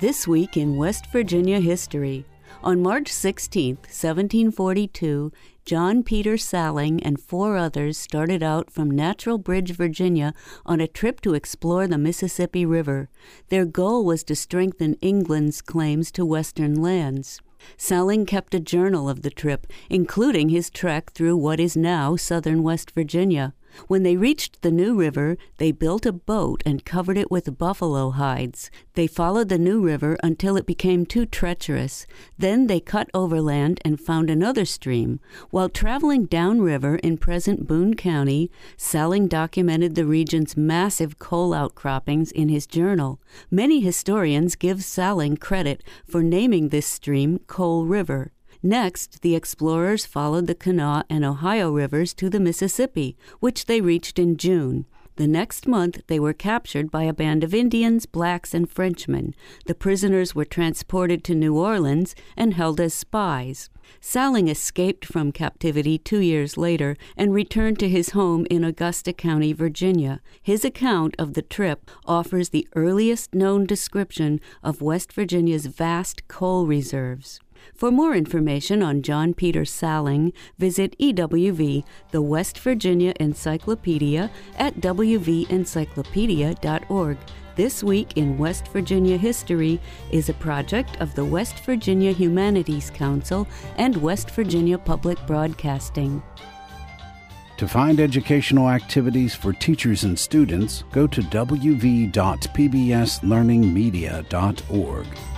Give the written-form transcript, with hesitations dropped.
This week in West Virginia history. On March 16, 1742, John Peter Salling and 4 others started out from Natural Bridge, Virginia, on a trip to explore the Mississippi River. Their goal was to strengthen England's claims to western lands. Salling kept a journal of the trip, including his trek through what is now southern West Virginia. When they reached the New River, they built a boat and covered it with buffalo hides. They followed the New River until it became too treacherous. Then they cut overland and found another stream. While traveling downriver in present Boone County, Salling documented the region's massive coal outcroppings in his journal. Many historians give Salling credit for naming this stream Coal River. Next, the explorers followed the Kanawha and Ohio rivers to the Mississippi, which they reached in June. The next month, they were captured by a band of Indians, blacks, and Frenchmen. The prisoners were transported to New Orleans and held as spies. Salling escaped from captivity 2 years later and returned to his home in Augusta County, Virginia. His account of the trip offers the earliest known description of West Virginia's vast coal reserves. For more information on John Peter Salling, visit EWV, the West Virginia Encyclopedia, at wvencyclopedia.org. This Week in West Virginia History is a project of the West Virginia Humanities Council and West Virginia Public Broadcasting. To find educational activities for teachers and students, go to wv.pbslearningmedia.org.